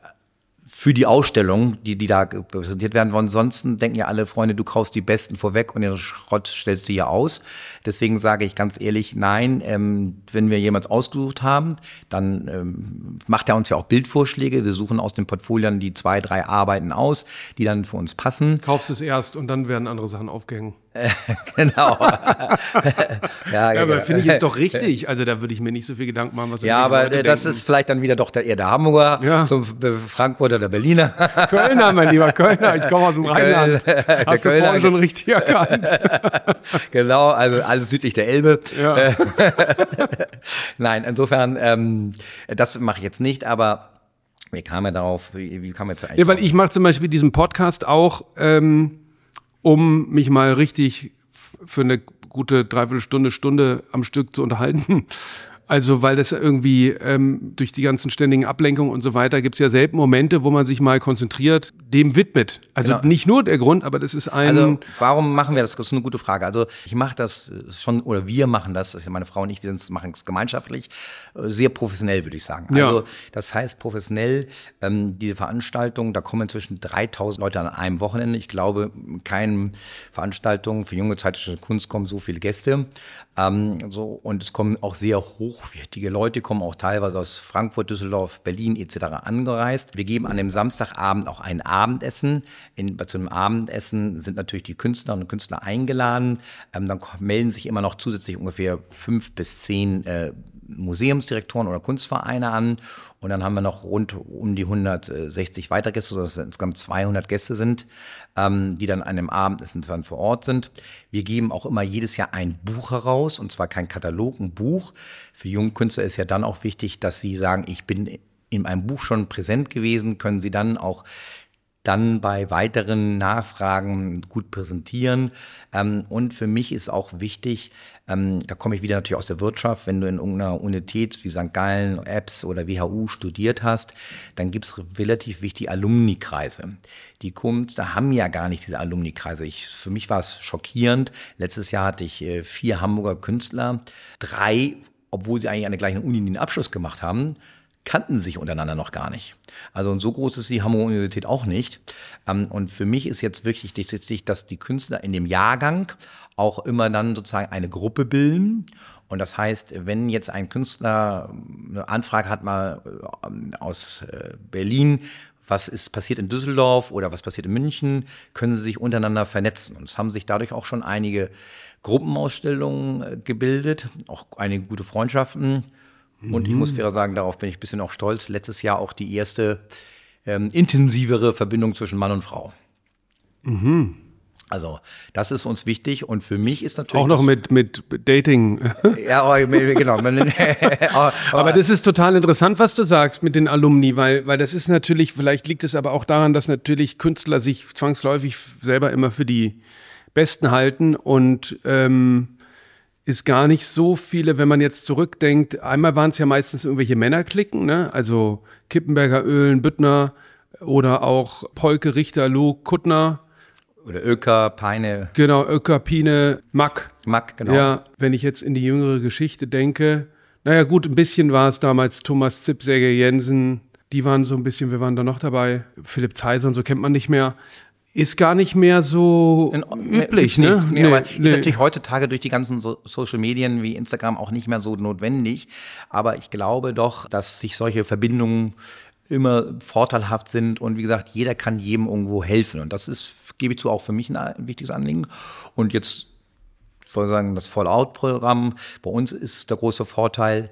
A: für die Ausstellung, die, die da präsentiert werden wollen. Ansonsten denken ja alle Freunde, du kaufst die Besten vorweg und den Schrott stellst du hier aus. Deswegen sage ich ganz ehrlich, nein, ähm, wenn wir jemand ausgesucht haben, dann ähm, macht er uns ja auch Bildvorschläge. Wir suchen aus den Portfolien die zwei, drei Arbeiten aus, die dann für uns passen.
C: Kaufst es erst und dann werden andere Sachen aufgehängt.
A: Genau. ja,
C: ja, aber genau. Finde ich es doch richtig. Also da würde ich mir nicht so viel Gedanken machen, was
A: Ja, aber Leute das denken. Ist vielleicht dann wieder doch der, eher der Hamburger
C: ja.
A: zum Frankfurter oder Berliner.
C: Kölner, mein lieber Kölner. Ich komme aus dem Rheinland. Köln, Hast der du Kölner, vorhin schon richtig erkannt.
A: Genau, also alles südlich der Elbe.
C: Ja.
A: Nein, insofern, ähm, das mache ich jetzt nicht, aber wie kam er darauf? Wie, wie kam er zu eigentlich?
C: Ja, weil ich mache zum Beispiel diesen Podcast auch, ähm, um mich mal richtig für eine gute Dreiviertelstunde, Stunde am Stück zu unterhalten. Also weil das irgendwie ähm, durch die ganzen ständigen Ablenkungen und so weiter gibt's ja selten Momente, wo man sich mal konzentriert, dem widmet. Also genau. Nicht nur der Grund, aber das ist ein...
A: Also warum machen wir das? Das ist eine gute Frage. Also ich mache das schon, oder wir machen das, meine Frau und ich, wir machen es gemeinschaftlich, sehr professionell, würde ich sagen.
C: Ja.
A: Also das heißt professionell, ähm, diese Veranstaltung, da kommen inzwischen dreitausend Leute an einem Wochenende. Ich glaube, keine Veranstaltung für junge zeitliche Kunst kommen so viele Gäste. Ähm, so, und es kommen auch sehr hochwertige Leute, kommen auch teilweise aus Frankfurt, Düsseldorf, Berlin et cetera angereist. Wir geben an dem Samstagabend auch ein Abendessen. In, zu einem Abendessen sind natürlich die Künstlerinnen und Künstler eingeladen. Ähm, dann melden sich immer noch zusätzlich ungefähr fünf bis zehn äh, Museumsdirektoren oder Kunstvereine an. Und dann haben wir noch rund um die hundertsechzig Weitergäste, sodass es insgesamt zweihundert Gäste sind, ähm, die dann an einem Abendessen dann vor Ort sind. Wir geben auch immer jedes Jahr ein Buch heraus, und zwar kein Katalog, ein Buch. Für junge Künstler ist ja dann auch wichtig, dass sie sagen, ich bin in einem Buch schon präsent gewesen, können sie dann auch dann bei weiteren Nachfragen gut präsentieren. Ähm, und für mich ist auch wichtig, ähm, da komme ich wieder natürlich aus der Wirtschaft, wenn du in irgendeiner Universität wie Sankt Gallen, E B S oder W H U studiert hast, dann gibt es relativ wichtige Alumni-Kreise. Die Künstler haben ja gar nicht diese Alumni-Kreise. Ich, für mich war es schockierend. Letztes Jahr hatte ich äh, vier Hamburger Künstler, drei, obwohl sie eigentlich an der gleichen Uni den Abschluss gemacht haben, kannten sich untereinander noch gar nicht. Also und so groß ist die Hamburger Universität auch nicht. Und für mich ist jetzt wirklich wichtig, dass die Künstler in dem Jahrgang auch immer dann sozusagen eine Gruppe bilden. Und das heißt, wenn jetzt ein Künstler eine Anfrage hat, mal aus Berlin, was ist passiert in Düsseldorf oder was passiert in München, können sie sich untereinander vernetzen. Und es haben sich dadurch auch schon einige Gruppenausstellungen gebildet, auch einige gute Freundschaften. Und ich muss fair sagen, darauf bin ich ein bisschen auch stolz. Letztes Jahr auch die erste ähm, intensivere Verbindung zwischen Mann und Frau. Mhm. Also das ist uns wichtig und für mich ist natürlich...
C: Auch noch mit, mit Dating.
A: Ja, genau.
C: Aber das ist total interessant, was du sagst mit den Alumni, weil, weil das ist natürlich, vielleicht liegt es aber auch daran, dass natürlich Künstler sich zwangsläufig selber immer für die Besten halten und... Ähm, ist gar nicht so viele, wenn man jetzt zurückdenkt. Einmal waren es ja meistens irgendwelche Männerklicken, ne? Also Kippenberger, Oehlen, Büttner oder auch Polke, Richter, Luh, Kuttner.
A: Oder Oecker, Peine.
C: Genau, Oecker, Pine, Mack.
A: Mack, genau.
C: Ja, wenn ich jetzt in die jüngere Geschichte denke. Naja gut, ein bisschen war es damals Thomas Zipp, Sergej Jensen. Die waren so ein bisschen, wir waren da noch dabei. Philipp Zeiser und so kennt man nicht mehr. Ist gar nicht mehr so in, üblich, ne?
A: Nicht, nee, nee, aber nee. Ist natürlich heutzutage durch die ganzen so Social Medien wie Instagram auch nicht mehr so notwendig. Aber ich glaube doch, dass sich solche Verbindungen immer vorteilhaft sind. Und wie gesagt, jeder kann jedem irgendwo helfen. Und das ist, gebe ich zu, auch für mich ein, ein wichtiges Anliegen. Und jetzt, ich wollte sagen, das Fallout-Programm, bei uns ist der große Vorteil,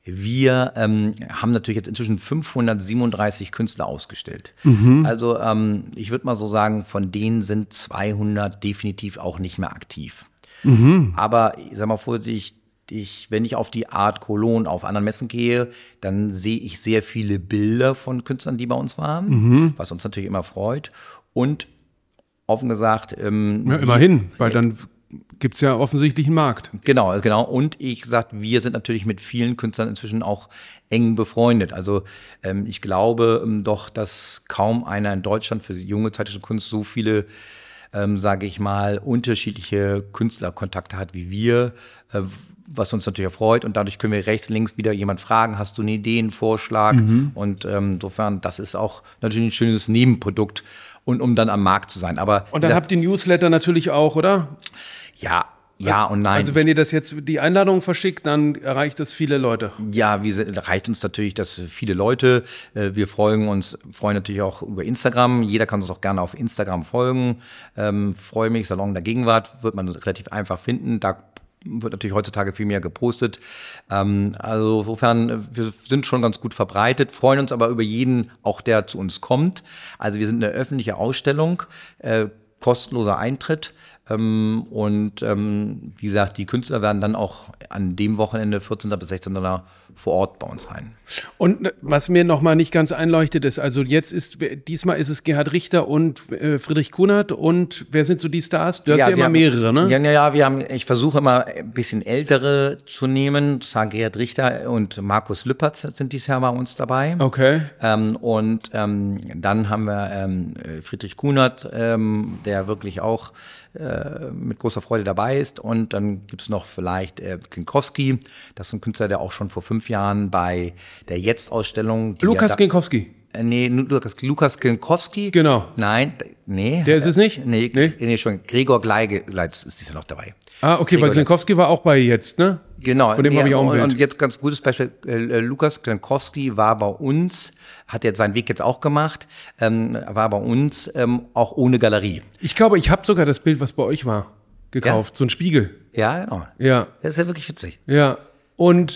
A: wir ähm, haben natürlich jetzt inzwischen fünfhundertsiebenunddreißig Künstler ausgestellt. Mhm. Also ähm, ich würde mal so sagen, von denen sind zweihundert definitiv auch nicht mehr aktiv. Mhm. Aber ich sag mal vorsichtig, ich, wenn ich auf die Art Cologne auf anderen Messen gehe, dann sehe ich sehr viele Bilder von Künstlern, die bei uns waren, mhm. was uns natürlich immer freut. Und offen gesagt... Ähm,
C: ja, immerhin, weil dann... Gibt's ja offensichtlich einen Markt.
A: Genau, genau. Und ich gesagt, wir sind natürlich mit vielen Künstlern inzwischen auch eng befreundet. Also ähm, ich glaube ähm, doch, dass kaum einer in Deutschland für junge zeitliche Kunst so viele, ähm, sage ich mal, unterschiedliche Künstlerkontakte hat wie wir, äh, was uns natürlich erfreut. Und dadurch können wir rechts, links wieder jemand fragen, hast du eine Idee, einen Vorschlag? Mhm. Und ähm, insofern, das ist auch natürlich ein schönes Nebenprodukt. Und um dann am Markt zu sein. Aber
C: und dann habt ihr Newsletter natürlich auch, oder?
A: Ja, ja und nein.
C: Also wenn ihr das jetzt die Einladung verschickt, dann erreicht das viele Leute.
A: Ja, wie erreicht uns natürlich das viele Leute. Wir freuen uns, freuen natürlich auch über Instagram. Jeder kann uns auch gerne auf Instagram folgen. Ähm, freue mich, Salon der Gegenwart wird man relativ einfach finden. Da wird natürlich heutzutage viel mehr gepostet. Ähm, also insofern, wir sind schon ganz gut verbreitet, freuen uns aber über jeden, auch der zu uns kommt. Also wir sind eine öffentliche Ausstellung, äh, kostenloser Eintritt. Ähm, und ähm, wie gesagt, die Künstler werden dann auch an dem Wochenende vierzehnten bis sechzehnten vor Ort bei uns sein.
C: Und was mir nochmal nicht ganz einleuchtet ist, also jetzt ist, diesmal ist es Gerhard Richter und äh, Friedrich Kunert und wer sind so die Stars? Du hast ja, ja immer haben, mehrere, ne?
A: Ja, ja, wir haben, ich versuche immer ein bisschen ältere zu nehmen, sagen Gerhard Richter und Markus Lüpertz sind dieses Jahr bei uns dabei.
C: Okay.
A: Ähm, und ähm, dann haben wir ähm, Friedrich Kunert, ähm, der wirklich auch äh, mit großer Freude dabei ist. Und dann gibt's noch vielleicht äh, Klinkowski, das ist ein Künstler, der auch schon vor fünf Jahren bei der Jetzt-Ausstellung...
C: Lukas ja Klinkowski.
A: Äh, nee, Lukas, Lukas Klinkowski.
C: Genau.
A: Nein, nee.
C: Der ist es nicht?
A: Nee, nee? nee schon. Gregor Gleigeleitz ist dieser noch dabei.
C: Ah, okay, Gregor, weil Klinkowski war auch bei Jetzt, ne?
A: Genau.
C: Von dem ja, habe ich auch ein Bild.
A: Und jetzt ganz gutes Beispiel, äh, Lukas Klinkowski war bei uns, hat jetzt seinen Weg jetzt auch gemacht, ähm, war bei uns ähm, auch ohne Galerie.
C: Ich glaube, ich habe sogar das Bild, was bei euch war, gekauft, ja? So ein Spiegel.
A: Ja, genau.
C: Ja.
A: Das ist ja wirklich witzig.
C: Ja, und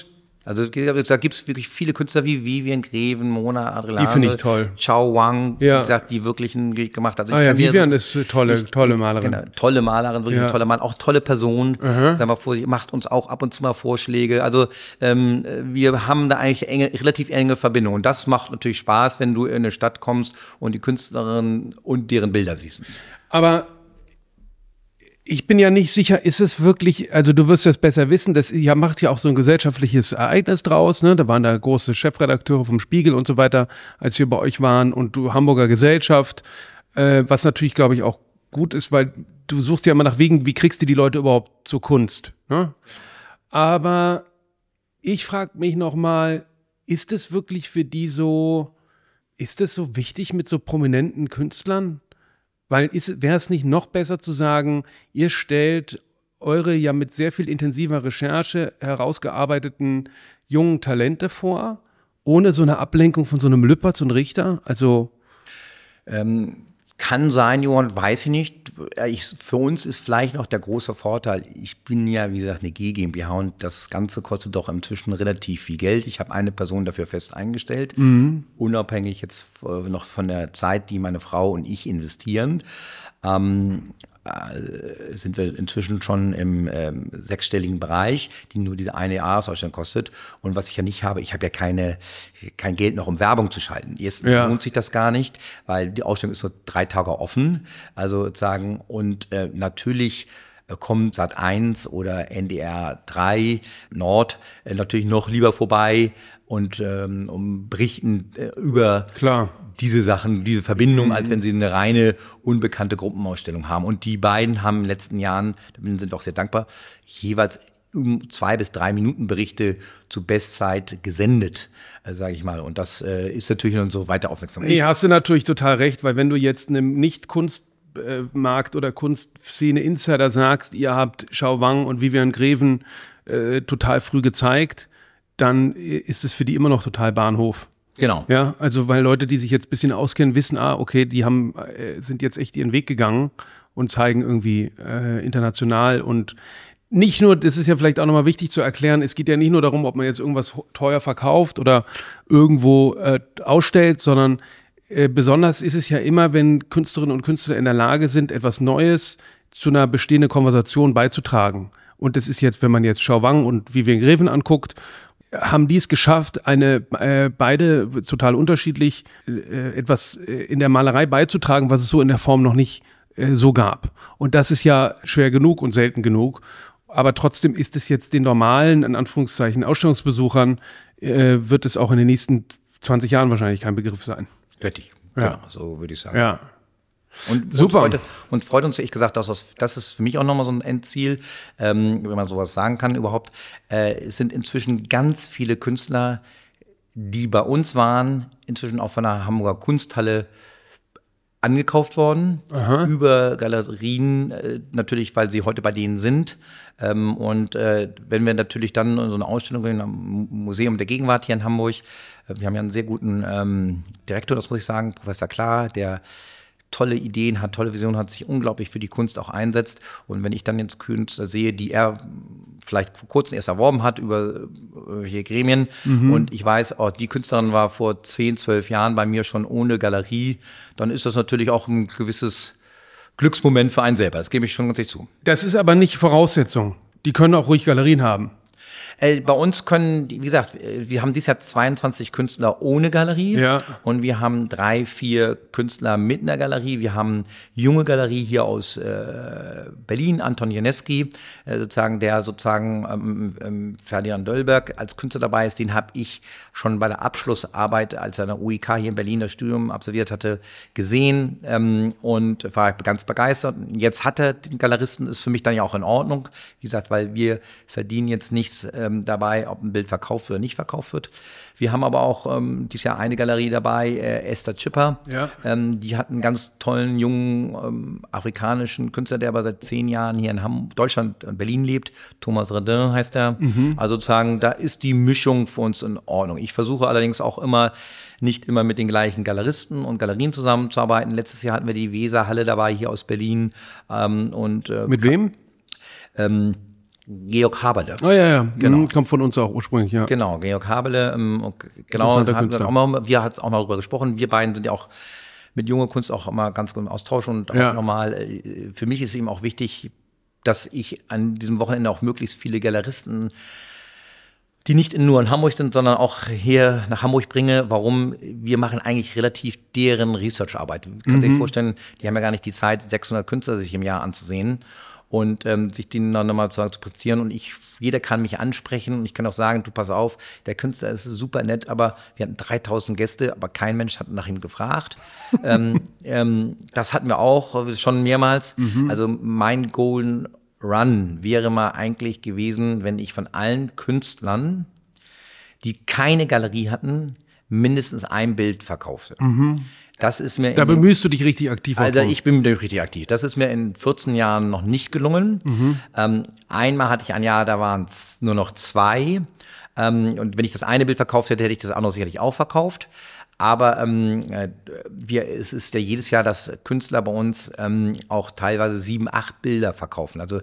A: Also da gibt es wirklich viele Künstler wie Vivian Greven, Mona Adrilane,
C: die finde ich toll.
A: Chao Wang,
C: ja.
A: wie gesagt, die wirklich ein Gedicht gemacht hat. Also
C: ah
A: ich
C: ja, Vivian
A: so,
C: ist tolle,
A: ich,
C: tolle Malerin.
A: Genau, tolle Malerin, wirklich
C: ja.
A: eine tolle Malerin, auch tolle Person.
C: Uh-huh.
A: Sagen wir vor, sie macht uns auch ab und zu mal Vorschläge. Also ähm, wir haben da eigentlich enge, relativ enge Verbindung. Und das macht natürlich Spaß, wenn du in eine Stadt kommst und die Künstlerin und deren Bilder siehst.
C: Aber ich bin ja nicht sicher, ist es wirklich, also du wirst das besser wissen, das ja, macht ja auch so ein gesellschaftliches Ereignis draus, ne? Da waren da große Chefredakteure vom Spiegel und so weiter, als wir bei euch waren und du Hamburger Gesellschaft, äh, was natürlich, glaube ich, auch gut ist, weil du suchst ja immer nach Wegen, wie kriegst du die Leute überhaupt zur Kunst, ne? Aber ich frage mich nochmal, ist es wirklich für die so, ist es so wichtig mit so prominenten Künstlern? Weil wäre es nicht noch besser zu sagen, ihr stellt eure ja mit sehr viel intensiver Recherche herausgearbeiteten jungen Talente vor, ohne so eine Ablenkung von so einem Lüpertz und Richter? Also
A: ähm, kann sein, Johann, weiß ich nicht. Ich, für uns ist vielleicht noch der große Vorteil, ich bin ja, wie gesagt, eine G GmbH und das Ganze kostet doch inzwischen relativ viel Geld. Ich habe eine Person dafür fest eingestellt, mhm. unabhängig jetzt noch von der Zeit, die meine Frau und ich investieren. Ähm, äh, sind wir inzwischen schon im ähm, sechsstelligen Bereich, die nur diese eine Jahresausstellung kostet. Und was ich ja nicht habe, ich habe ja keine, kein Geld noch, um Werbung zu schalten. Jetzt ja. lohnt sich das gar nicht, weil die Ausstellung ist so drei Tage offen. Also sozusagen, und äh, natürlich kommt Sat eins oder N D R drei Nord äh, natürlich noch lieber vorbei und ähm, um berichten äh, über Klar. diese Sachen, diese Verbindung, mhm. als wenn sie eine reine unbekannte Gruppenausstellung haben. Und die beiden haben in den letzten Jahren, da sind wir auch sehr dankbar, jeweils um zwei bis drei Minuten Berichte zu Bestzeit gesendet, äh, sage ich mal. Und das äh, ist natürlich noch so weiter aufmerksam.
C: Nee, hast du natürlich total recht, weil wenn du jetzt einem Nicht-Kunst Markt- oder Kunstszene-Insider sagst, ihr habt Chao Wang und Vivian Greven äh, total früh gezeigt, dann ist es für die immer noch total Bahnhof.
A: Genau.
C: Ja, also weil Leute, die sich jetzt ein bisschen auskennen, wissen, ah, okay, die haben äh, sind jetzt echt ihren Weg gegangen und zeigen irgendwie äh, international und nicht nur, das ist ja vielleicht auch nochmal wichtig zu erklären, es geht ja nicht nur darum, ob man jetzt irgendwas teuer verkauft oder irgendwo äh, ausstellt, sondern besonders ist es ja immer, wenn Künstlerinnen und Künstler in der Lage sind, etwas Neues zu einer bestehenden Konversation beizutragen. Und das ist jetzt, wenn man jetzt Chao Wang und Vivian Greven anguckt, haben die es geschafft, eine äh, beide total unterschiedlich äh, etwas äh, in der Malerei beizutragen, was es so in der Form noch nicht äh, so gab. Und das ist ja schwer genug und selten genug. Aber trotzdem ist es jetzt den normalen, in Anführungszeichen, Ausstellungsbesuchern, äh, wird es auch in den nächsten zwanzig Jahren wahrscheinlich kein Begriff sein.
A: Richtig,
C: ja.
A: Genau, so würde ich sagen.
C: Ja.
A: Und,
C: Super.
A: Und freut, und freut uns, ehrlich gesagt, dass das, das ist für mich auch nochmal so ein Endziel, ähm, wenn man sowas sagen kann überhaupt. Äh, es sind inzwischen ganz viele Künstler, die bei uns waren, inzwischen auch von der Hamburger Kunsthalle angekauft worden, Aha. über Galerien, äh, natürlich, weil sie heute bei denen sind. Ähm, und äh, wenn wir natürlich dann so eine Ausstellung sehen am Museum der Gegenwart hier in Hamburg, äh, wir haben ja einen sehr guten ähm, Direktor, das muss ich sagen, Professor Klar, der tolle Ideen hat, tolle Visionen hat, sich unglaublich für die Kunst auch einsetzt. Und wenn ich dann jetzt Künstler sehe, die er vielleicht vor kurzem erst erworben hat über hier Gremien mhm. und ich weiß, oh, die Künstlerin war vor zehn, zwölf Jahren bei mir schon ohne Galerie, dann ist das natürlich auch ein gewisses Glücksmoment für einen selber. Das gebe ich schon ganz ehrlich zu.
C: Das ist aber nicht Voraussetzung. Die können auch ruhig Galerien haben.
A: Äh, bei uns können, wie gesagt, wir haben dieses Jahr zweiundzwanzig Künstler ohne Galerie
C: ja.
A: und wir haben drei, vier Künstler mit einer Galerie. Wir haben junge Galerie hier aus äh, Berlin, Anton Janeski, äh, sozusagen, der sozusagen ähm, ähm, Ferdinand Döllberg als Künstler dabei ist. Den habe ich schon bei der Abschlussarbeit, als er an der U I K hier in Berlin das Studium absolviert hatte, gesehen ähm, und war ganz begeistert. Jetzt hat er den Galeristen, ist für mich dann ja auch in Ordnung, wie gesagt, weil wir verdienen jetzt nichts äh, dabei, ob ein Bild verkauft wird oder nicht verkauft wird. Wir haben aber auch ähm, dieses Jahr eine Galerie dabei, äh, Esther Chipper. Ja. Ähm, die hat einen ganz tollen, jungen ähm, afrikanischen Künstler, der aber seit zehn Jahren hier in Hamburg, Deutschland und Berlin lebt. Thomas Redin heißt er. Mhm. Also sozusagen, da ist die Mischung für uns in Ordnung. Ich versuche allerdings auch immer, nicht immer mit den gleichen Galeristen und Galerien zusammenzuarbeiten. Letztes Jahr hatten wir die Weserhalle dabei, hier aus Berlin. Ähm, und äh,
C: Mit wem?
A: Ähm, Georg Haberle.
C: Oh ja, ja,
A: Genau.
C: Mhm, kommt von uns auch ursprünglich, ja.
A: Genau, Georg Haberle. Ähm, genau,
C: Interessanter
A: hatten wir
C: Künstler.
A: auch mal, wir hatten auch mal darüber gesprochen. Wir beiden sind ja auch mit junger Kunst auch immer ganz gut im Austausch und auch
C: Ja.
A: nochmal, äh, für mich ist eben auch wichtig, dass ich an diesem Wochenende auch möglichst viele Galeristen, die nicht nur in Hamburg sind, sondern auch hier nach Hamburg bringe. Warum? Wir machen eigentlich relativ deren Research-Arbeit. Du kannst dir vorstellen, die haben ja gar nicht die Zeit, sechshundert Künstler sich im Jahr anzusehen und ähm, sich denen dann nochmal zu, zu präsentieren. Und ich, jeder kann mich ansprechen und ich kann auch sagen, du pass auf, der Künstler ist super nett, aber wir hatten dreitausend Gäste, aber kein Mensch hat nach ihm gefragt. ähm, ähm, das hatten wir auch schon mehrmals. Also mein Golden Run wäre mal eigentlich gewesen, wenn ich von allen Künstlern, die keine Galerie hatten, mindestens ein Bild verkaufte. Das ist mir
C: Da
A: in den-
C: bemühst du dich richtig aktiv. auch
A: also
C: drum.
A: ich bin natürlich richtig aktiv. Das ist mir in vierzehn Jahren noch nicht gelungen. Ähm, einmal hatte ich ein Jahr, da waren es nur noch zwei. Ähm, und wenn ich das eine Bild verkauft hätte, hätte ich das andere sicherlich auch verkauft. Aber ähm, äh, wir, es ist ja jedes Jahr, dass Künstler bei uns ähm, auch teilweise sieben, acht Bilder verkaufen. Also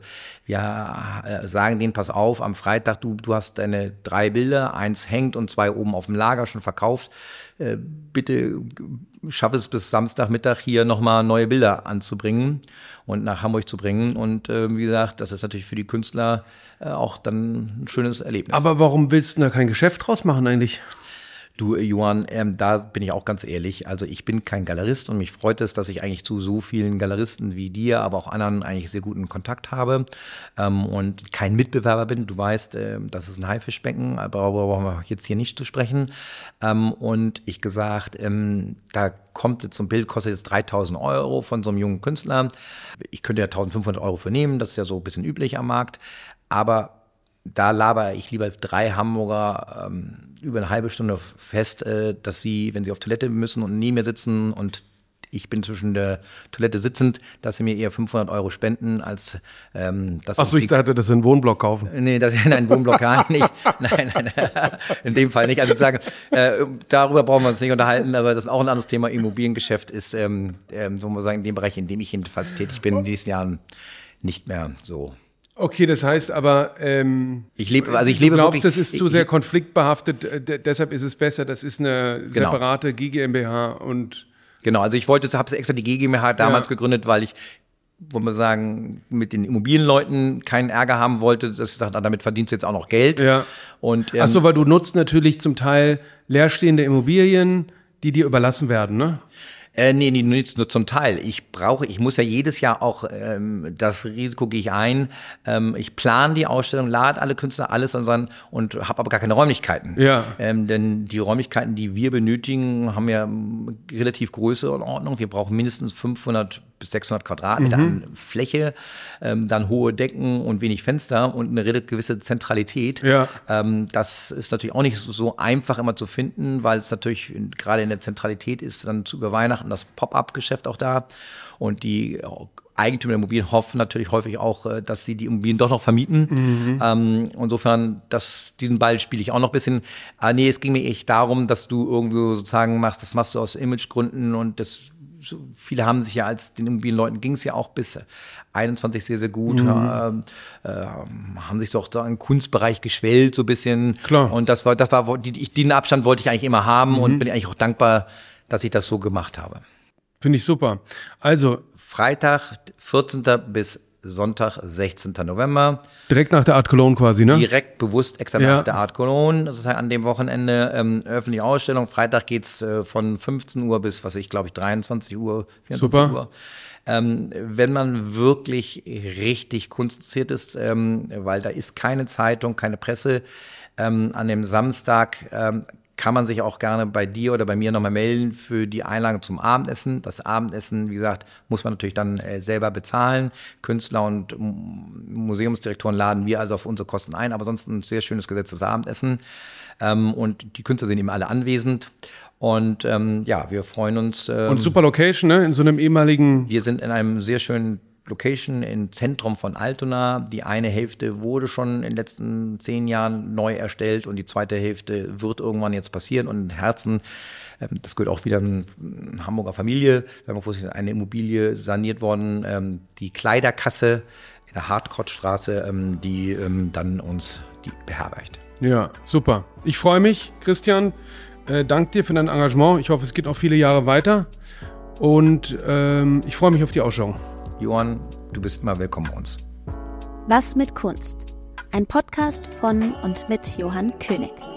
A: wir äh, sagen denen, pass auf, am Freitag, du, du hast deine drei Bilder, eins hängt und zwei oben auf dem Lager schon verkauft. Äh, bitte schaff es bis Samstagmittag hier nochmal neue Bilder anzubringen und nach Hamburg zu bringen. Und äh, wie gesagt, das ist natürlich für die Künstler äh, auch dann ein schönes Erlebnis.
C: Aber warum willst du da kein Geschäft draus machen eigentlich?
A: Du, Johann, ähm, da bin ich auch ganz ehrlich. Also ich bin kein Galerist und mich freut es, dass ich eigentlich zu so vielen Galeristen wie dir, aber auch anderen eigentlich sehr guten Kontakt habe ähm, und kein Mitbewerber bin. Du weißt, äh, das ist ein Haifischbecken, aber darüber brauchen wir jetzt hier nicht zu sprechen. Ähm, und ich gesagt, ähm, da kommt jetzt so ein Bild, kostet jetzt dreitausend Euro von so einem jungen Künstler. Ich könnte ja eintausendfünfhundert Euro für nehmen, das ist ja so ein bisschen üblich am Markt. Aber da laber ich lieber drei Hamburger ähm, über eine halbe Stunde fest, äh, dass sie, wenn sie auf Toilette müssen und neben mir sitzen und ich bin zwischen der Toilette sitzend, dass sie mir eher fünfhundert Euro spenden, als ähm, dass
C: Achso, ich dachte, dass sie einen Wohnblock kaufen.
A: Nee, das ist ein Wohnblock gar nicht. Nein, nein, in dem Fall nicht. Also ich sage, äh, darüber brauchen wir uns nicht unterhalten, aber das ist auch ein anderes Thema. Immobiliengeschäft ist, ähm, ähm, so muss man sagen, in dem Bereich, in dem ich jedenfalls tätig bin, in den nächsten Jahren nicht mehr so.
C: Okay, das heißt aber, ähm,
A: Ich lebe, also ich
C: du
A: lebe
C: glaubst,
A: wirklich,
C: das ist zu
A: ich-
C: sehr konfliktbehaftet, äh, d- deshalb ist es besser, das ist eine
A: Genau.
C: separate G GmbH und
A: Genau, also ich wollte, habe extra die G GmbH damals
C: Ja.
A: gegründet, weil ich, wollen wir sagen, mit den Immobilienleuten keinen Ärger haben wollte, dass ich sage, damit verdienst du jetzt auch noch Geld.
C: ja.
A: Und ähm,
C: Ach so, weil du nutzt natürlich zum Teil leerstehende Immobilien, die dir überlassen werden, ne?
A: Äh, nee, nee, nicht nur zum Teil. Ich brauche, ich muss ja jedes Jahr auch, ähm, das Risiko gehe ich ein. Ähm, ich plane die Ausstellung, lade alle Künstler, alles und dann und habe aber gar keine Räumlichkeiten.
C: Ja.
A: Ähm, denn die Räumlichkeiten, die wir benötigen, haben ja ähm, relativ größere Ordnung. Wir brauchen mindestens fünfhundert bis sechshundert Quadratmeter an Fläche, ähm, dann hohe Decken und wenig Fenster und eine relativ gewisse Zentralität.
C: Ja.
A: Ähm, das ist natürlich auch nicht so, so einfach immer zu finden, weil es natürlich in, gerade in der Zentralität ist dann zu über Weihnachten das Pop-up-Geschäft auch da und die Eigentümer der Immobilien hoffen natürlich häufig auch, äh, dass sie die Immobilien doch noch vermieten. Ähm, insofern, das, diesen Ball spiele ich auch noch ein bisschen. Ah, nee, es ging mir echt darum, dass du irgendwo sozusagen machst, das machst du aus Imagegründen und das so viele haben sich ja als den Immobilienleuten ging es ja auch bis einundzwanzig sehr, sehr gut, ähm, äh, haben sich so auch so im Kunstbereich geschwellt, so ein bisschen.
C: Klar.
A: Und das war, das war, die, den Abstand wollte ich eigentlich immer haben und bin eigentlich auch dankbar, dass ich das so gemacht habe.
C: Finde ich super. Also,
A: Freitag, vierzehnten bis Sonntag, sechzehnten November.
C: direkt nach der Art Cologne quasi, ne?
A: Direkt bewusst extra
C: Ja.
A: nach der Art Cologne. Das ist ja an dem Wochenende ähm, öffentliche Ausstellung. Freitag geht's äh, von fünfzehn Uhr bis, was ich glaube ich, dreiundzwanzig Uhr, vierundzwanzig
C: Super.
A: Uhr. Ähm, wenn man wirklich richtig kunstiert ist, ähm, weil da ist keine Zeitung, keine Presse, ähm, an dem Samstag ähm, kann man sich auch gerne bei dir oder bei mir nochmal melden für die Einladung zum Abendessen. Das Abendessen, wie gesagt, muss man natürlich dann äh, selber bezahlen. Künstler und M- Museumsdirektoren laden wir also auf unsere Kosten ein, aber sonst ein sehr schönes gesetztes Abendessen. Ähm, und die Künstler sind eben alle anwesend. Und ähm, ja, wir freuen uns. Ähm,
C: Und super Location, ne? In so einem ehemaligen.
A: wir sind in einem sehr schönen Location im Zentrum von Altona. Die eine Hälfte wurde schon in den letzten zehn Jahren neu erstellt und die zweite Hälfte wird irgendwann jetzt passieren. Und in Herzen, ähm, das gehört auch wieder einer Hamburger Familie, sagen wir vorsichtig, eine Immobilie saniert worden, ähm, die Kleiderkasse in der Hartkrotzstraße, ähm, die ähm, dann uns die beherbergt.
C: Ja, super. Ich freue mich, Christian. Äh, danke dir für dein Engagement. Ich hoffe, es geht noch viele Jahre weiter. Und ähm, ich freue mich auf die Ausschau.
A: Johann, du bist immer willkommen bei uns.
B: Was mit Kunst? Ein Podcast von und mit Johann König.